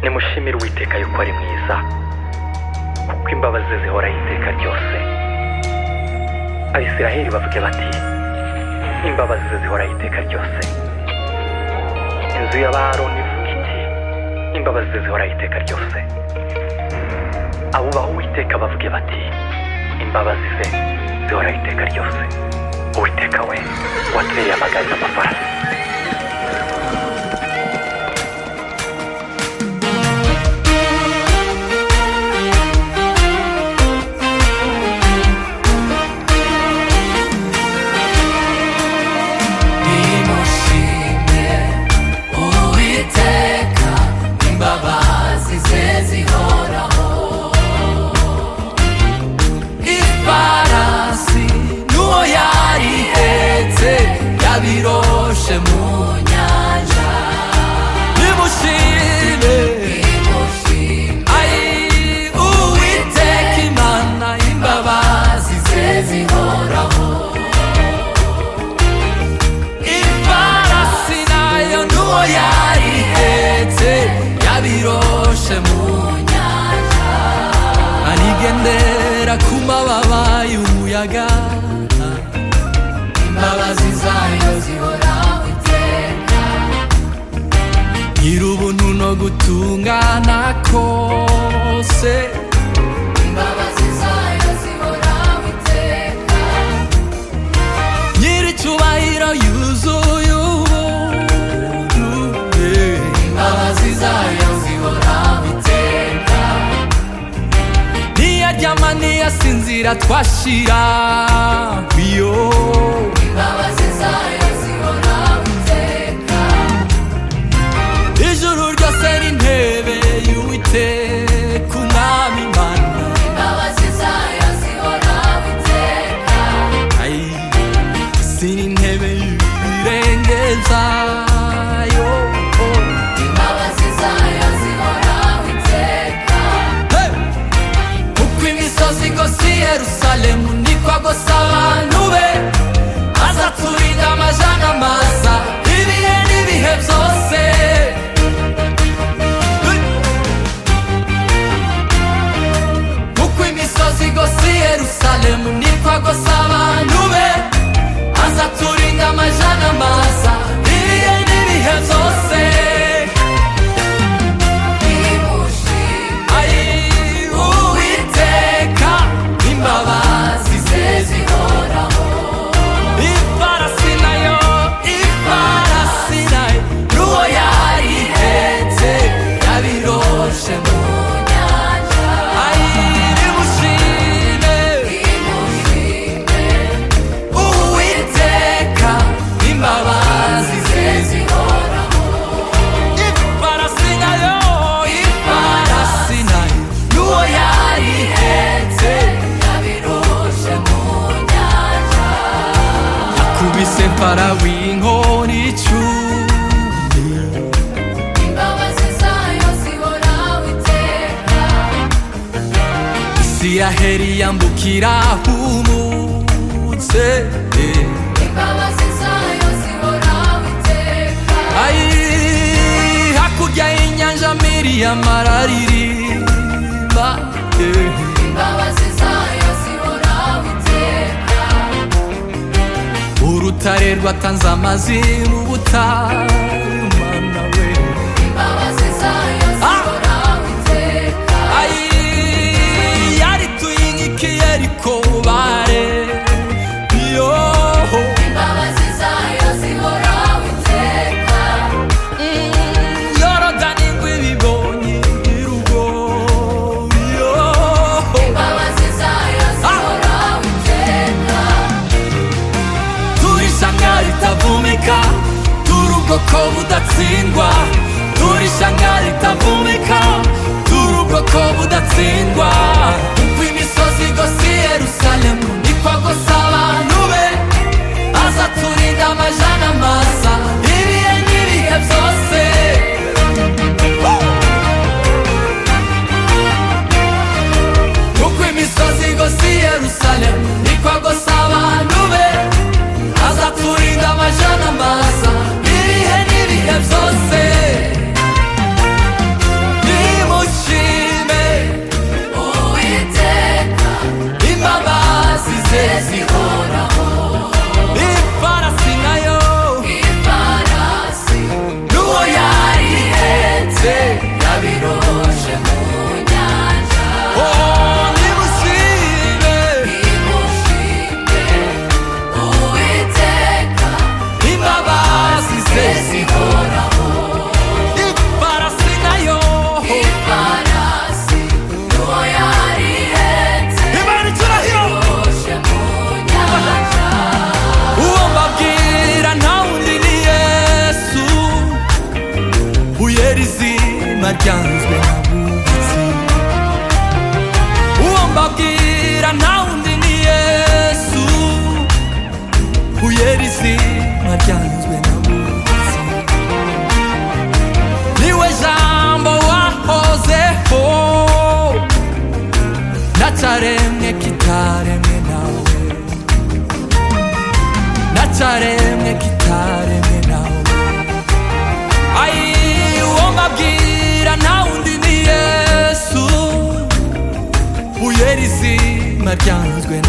nimushimire Uwiteka yuko ari mwiza, kuko imbabazi ze zihoraho iteka ryose. Abisiraheli bavuge bati imbabazi ze zihoraho iteka ryose. Inzu y'Abaroni ivuga iti imbabazi ze zihoraho iteka ryose. Abubaha Uwiteka bavuge bati imbabazi ze zihoraho iteka ryose. Uwiteka we watereye amagare n'amafarasi. Biroshe mu nyanja nimushime ai Uwiteka Imana imbabazi ze zihoraho. Ifarasi nayo nuwo yarihetse yabiroshe mu nyanja, anigendera ku mababa y'umuyaga. Imbabazi zayo zihoraho iteka, nyir'ubuntu no gutungana kose. Imbabazi zayo zihoraho iteka, nyir'icyubahiro yuzuye ubuntu. Imbabazi zayo zihoraho iteka, niyaryama niyasinzira twashira iyo. Imbabazi zayo zihoraho iteka, ijuru ryose n'intebe y'Uwiteka Umwami Imana. Imbabazi zayo zihoraho iteka, isi n'intebe y'ibirenge byayo. Imbabazi zayo zihoraho iteka, uko imisozi igose i Yerusalemu niko agose abantu be. Azaturinda amajana masa ibihe n'ibihe byose. Uko imisozi igose i Yerusalemu niko agose abantu be. Azaturinda amajana masa ibihe n'ibihe byose. Ai Uwiteka imbabazi ze zihoraho. Ifarasi nayo nuwo yarihetse yabiroshe mu nyanja. Ai nimushime Uwiteka imbabazi ze zihoraho. Ifarasi nayo nuwo yarihetse yabiroshe mu nyanja, akubise Farawo inkoni icumi. Imbabazi zayo zihoraho iteka, Isiraheli yambukira humutse. Imbabazi zayo zihoraho iteka, ai hakurya y'inyanja Miriyamu araririmba. Imbabazi zayo zihoraho iteka, urutare rwatanze amazi mu butayu. Mana we imbabazi zayo zihoraho iteka, ai yarituye inkike Yeriko bare yo. Imbabazi zayo zihoraho iteka, Yorodani ngwibibonye irugo yo. Imbabazi zayo zihoraho iteka, turi ishyanga ritavumika, turi ubwoko budatsindwa. Turi ishyanga ritavumika, turi ubwoko budatsindwa. Uko imisozi igose i Yerusalemu niko agose abantu be. Azaturinda amajana masa ibihe n'ibihe byose. Uko imisozi igose i Yerusalemu niko agose abantu be. Azaturinda amajana masa ibihe n'ibihe byose. ryanzwe na bubatsi uwo mbabwira nta wundi ni Yesu uyera izina ryanzwe na bubatsi niwe jambo wahozeho nacaremwe kitaremwe nawe nacaremwe kitaremwe nawe uwo mbabwira nta wundi ni Yesu uyera izina ryanzwe